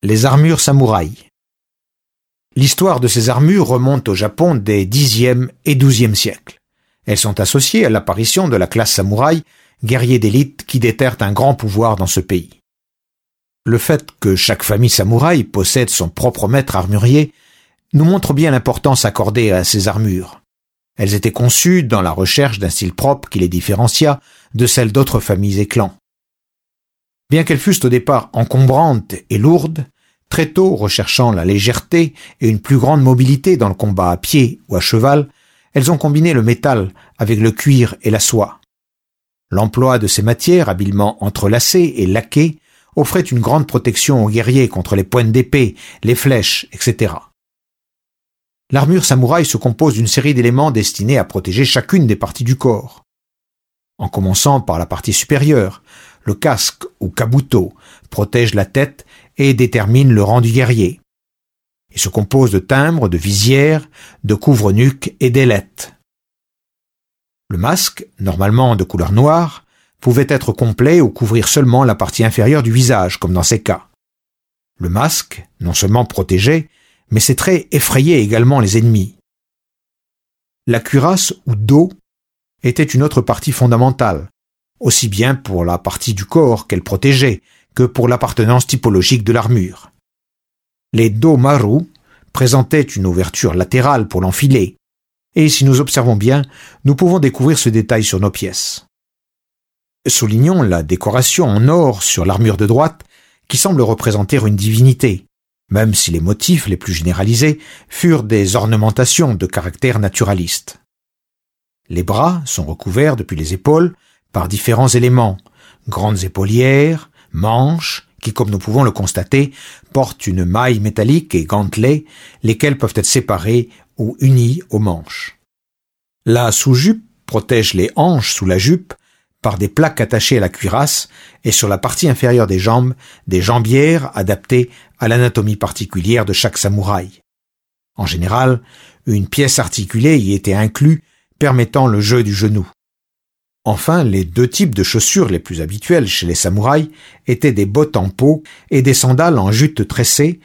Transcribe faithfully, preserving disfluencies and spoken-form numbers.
Les armures samouraïs. L'histoire de ces armures remonte au Japon des dixième et douzième siècles. Elles sont associées à l'apparition de la classe samouraï, guerrier d'élite qui déterre un grand pouvoir dans ce pays. Le fait que chaque famille samouraï possède son propre maître armurier nous montre bien l'importance accordée à ces armures. Elles étaient conçues dans la recherche d'un style propre qui les différencia de celles d'autres familles et clans. Bien qu'elles fussent au départ encombrantes et lourdes, très tôt recherchant la légèreté et une plus grande mobilité dans le combat à pied ou à cheval, elles ont combiné le métal avec le cuir et la soie. L'emploi de ces matières habilement entrelacées et laquées offrait une grande protection aux guerriers contre les pointes d'épée, les flèches, et cetera. L'armure samouraï se compose d'une série d'éléments destinés à protéger chacune des parties du corps. En commençant par la partie supérieure, le casque ou kabuto protège la tête et détermine le rang du guerrier. Il se compose de timbres, de visières, de couvre-nuques et d'ailettes. Le masque, normalement de couleur noire, pouvait être complet ou couvrir seulement la partie inférieure du visage, comme dans ces cas. Le masque, non seulement protégeait, mais ses traits effrayaient également les ennemis. La cuirasse ou dos était une autre partie fondamentale, aussi bien pour la partie du corps qu'elle protégeait que pour l'appartenance typologique de l'armure. Les do-maru présentaient une ouverture latérale pour l'enfiler, et si nous observons bien, nous pouvons découvrir ce détail sur nos pièces. Soulignons la décoration en or sur l'armure de droite qui semble représenter une divinité, même si les motifs les plus généralisés furent des ornementations de caractère naturaliste. Les bras sont recouverts depuis les épaules par différents éléments, grandes épaulières, manches, qui, comme nous pouvons le constater, portent une maille métallique et gantelets, lesquels peuvent être séparés ou unis aux manches. La sous-jupe protège les hanches sous la jupe par des plaques attachées à la cuirasse et sur la partie inférieure des jambes, des jambières adaptées à l'anatomie particulière de chaque samouraï. En général, une pièce articulée y était inclue, permettant le jeu du genou. Enfin, les deux types de chaussures les plus habituels chez les samouraïs étaient des bottes en peau et des sandales en jute tressée